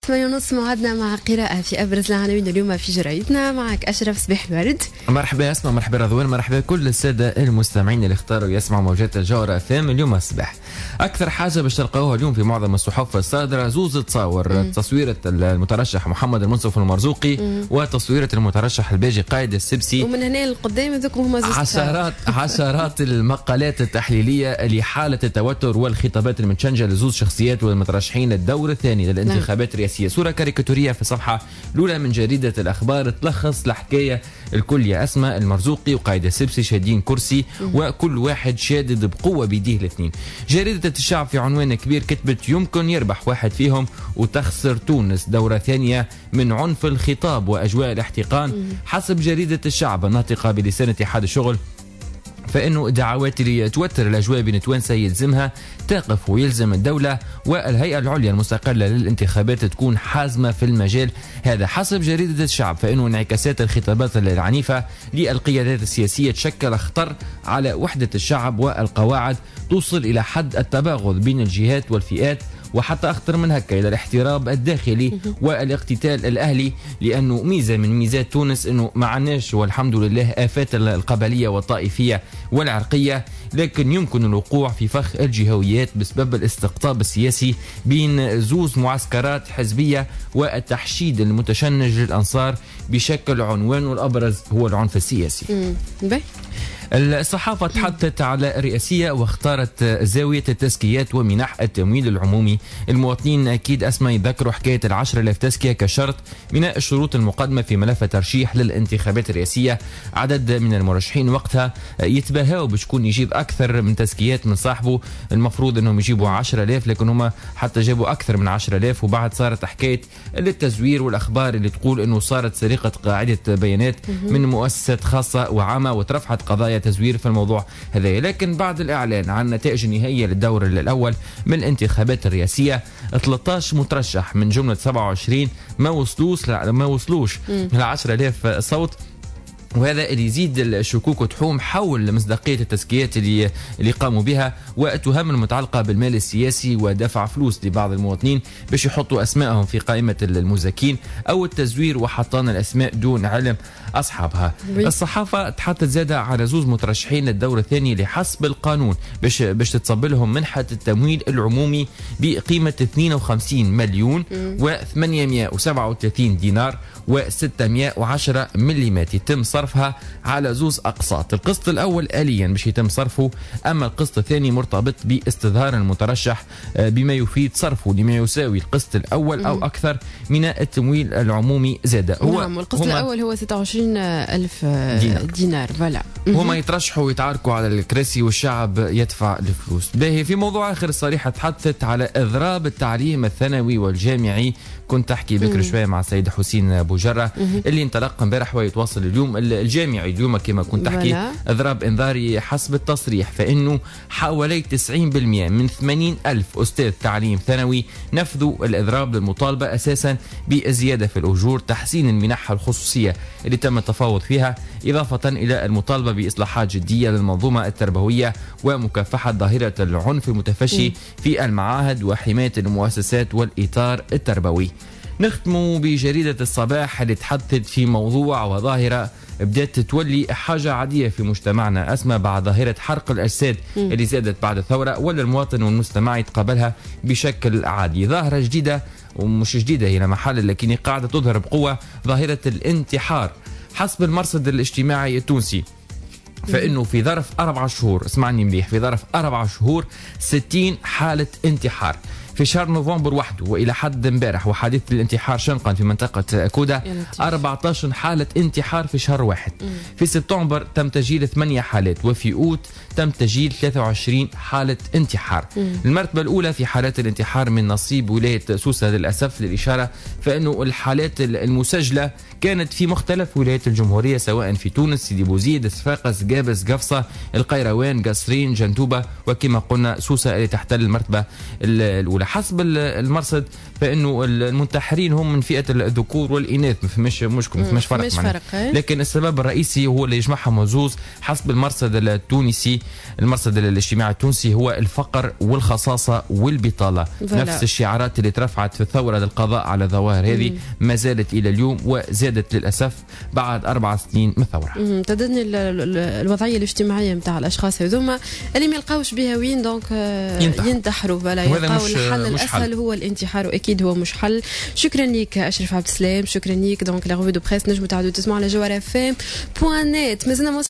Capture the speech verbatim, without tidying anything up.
ثمانية ونص موعدنا مع قراءة في أبرز العناوين اليوم في جريدتنا. معك أشرف صباح الورد. مرحبا اسمع، مرحبا رضوان، مرحبا كل السادة المستمعين اللي اختاروا يسمعوا موجات الجوهرة فام اليوم الصباح. أكثر حاجة باش تلقاوها اليوم في معظم الصحف الصادرة زوز تصاور، تصويرة المترشح محمد المنصف المرزوقي مم. وتصويرة المترشح الباجي قائد السبسي، ومن هنا للقدام ذوك هما زوز عشرات عشرات المقالات التحليلية لحالة التوتر والخطابات المتشنجة لزوز شخصيات والمترشحين الدور الثاني للانتخابات الرئاسية. صورة كاريكاتورية في الصفحة الأولى من جريدة الأخبار تلخص الحكاية الكل. يا أسماء المرزوقي وقائد السبسي شادين كرسي وكل واحد شادد بقوة بيديه الاثنين. جريدة الشعب في عنوان كبير كتبت يمكن يربح واحد فيهم وتخسر تونس دورة ثانية من عنف الخطاب وأجواء الاحتقان. حسب جريدة الشعب الناطقة بلسان اتحاد الشغل، فإنه الدعوات اللي توتر الأجواء بين توانسة يلزمها تقف ويلزم الدولة والهيئة العليا المستقلة للانتخابات تكون حازمة في المجال هذا. حسب جريدة الشعب، فإنه انعكاسات الخطابات العنيفة للقيادات السياسية تشكل خطر على وحدة الشعب والقواعد، توصل إلى حد التباغض بين الجهات والفئات، وحتى أخطر من هكا إلى الاحتراب الداخلي والاقتتال الأهلي. لأنه ميزة من ميزات تونس أنه ما عناش والحمد لله آفات القبلية والطائفية والعرقية، لكن يمكن الوقوع في فخ الجهويات بسبب الاستقطاب السياسي بين زوز معسكرات حزبية والتحشيد المتشنج للأنصار بشكل عنوانه الأبرز هو العنف السياسي. الصحافة تحدثت على الرئاسية واختارت زاوية التزكيات ومنح التمويل العمومي. المواطنين أكيد أسمى يذكروا حكاية العشرة آلاف تزكية كشرط من الشروط المقدمة في ملف ترشيح للانتخابات الرئاسية. عدد من المرشحين وقتها يتباهوا بشكون يجيب أكثر من تزكيات من صاحبه، المفروض أنهم يجيبوا عشرة آلاف لكن هم حتى جابوا أكثر من عشرة آلاف. وبعد صارت حكاية التزوير والأخبار اللي تقول أنه صارت سرقة قاعدة بيانات من مؤسسات خاصة وعامة وترفعت قضايا تزوير في الموضوع هذا. لكن بعد الإعلان عن النتائج النهائية للدور الأول من الانتخابات الرئاسية، ثلاثة عشر مترشح من جملة سبعة وعشرين ما وصلوش ما وصلوش من عشرة آلاف صوت، وهذا اللي يزيد الشكوك وتحوم حول مصداقية التزكيات اللي اللي قاموا بها والتهم المتعلقة بالمال السياسي ودفع فلوس لبعض المواطنين باش يحطوا أسمائهم في قائمة المزكين أو التزوير وحطان الأسماء دون علم أصحابها. الصحافة تحدثت زادة على زوز مترشحين للدور الثاني اللي حسب القانون باش باش تتصب لهم منحة التمويل العمومي بقيمة اثنين وخمسين مليون وثمانمائة وسبعة وثلاثين دينار وستمائة وعشرة مليمات يتم صرفها على زوز أقساط. القسط الأول آليا باش يتم صرفه، أما القسط الثاني مرتبط باستظهار المترشح بما يفيد صرفه لما يساوي القسط الأول أو أكثر من التمويل العمومي زادة. هو نعم، القسط الأول هو ستة وعشرين ألف دينار, دينار. فلا هما يترشحوا ويتعاركوا على الكراسي والشعب يدفع الفلوس. باهي في موضوع آخر، الصريحة تحدثت على إضراب التعليم الثانوي والجامعي. كنت أحكي بكر شوية مع السيد حسين بوجرة اللي انطلق امبارح ويتواصل اليوم الجامعي اليوم كما كنت أحكي إضراب إنذاري حسب التصريح، فإنه حوالي تسعين بالمئة من ثمانين ألف أستاذ تعليم ثانوي نفذوا الإضراب للمطالبة أساسا بزيادة في الأجور، تحسين المنح الخصوصية اللي تم التفاوض فيها، إضافة إلى المطالبة بإصلاحات جدية للمنظومة التربوية ومكافحة ظاهرة العنف المتفشي م. في المعاهد وحماية المؤسسات والإطار التربوي. نختم بجريدة الصباح اللي تحدثت في موضوع وظاهرة بدأت تولي حاجة عادية في مجتمعنا، أسمى بعد ظاهرة حرق الأجساد م. اللي زادت بعد الثورة، ولا المواطن والمستمع يتقبلها بشكل عادي. ظاهرة جديدة ومش جديدة هنا محل، لكن قاعدة تظهر بقوة ظاهرة الانتحار. حسب المرصد الاجتماعي التونسي، فإنه في ظرف أربع شهور، اسمعني مليح، في ظرف أربع شهور ستين حالة انتحار. في شهر نوفمبر وحده وإلى حد امبارح وحادث الانتحار شنقا في منطقة كودا أربعة عشر حالة انتحار في شهر واحد. مم. في سبتمبر تم تسجيل ثمانية حالات، وفي أوت تم تسجيل ثلاثة وعشرين حالة انتحار. مم. المرتبة الأولى في حالات الانتحار من نصيب ولاية سوسة للأسف للإشارة، فإنه الحالات المسجلة كانت في مختلف ولايات الجمهورية سواء في تونس، سيدي بوزيد، صفاقس، جابس، قفصة، القيروان، قصرين، جنتوبة، وكما قلنا سوسة اللي تحتل المرتبة الأولى. الاولى. حسب المرصد فانه المنتحرين هم من فئه الذكور والاناث، ما فماش مشكل، ما فماش فرق, فرق لكن السبب الرئيسي هو اللي يجمعهم وزوز حسب المرصد التونسي، المرصد الاجتماعي التونسي، هو الفقر والخصاصه والبطاله. فلا. نفس الشعارات اللي ترفعت في الثوره للقضاء على الظواهر هذه ما زالت الى اليوم، وزادت للاسف بعد اربع سنين من الثوره. تدني الوضعيه الاجتماعيه نتاع الاشخاص هذوما اللي ما يلقاوش بها وين دونك ينتحروا، ولا يلقاو الحل الاسهل هو الانتحار، واكيد هو مش حل. شكرا لك اشرف عبد السلام، شكرا لك. دونك لا ريفو دو بريس نجموا تعودوا تسمعوا على جوهر اف ام بوان نت. مازلنا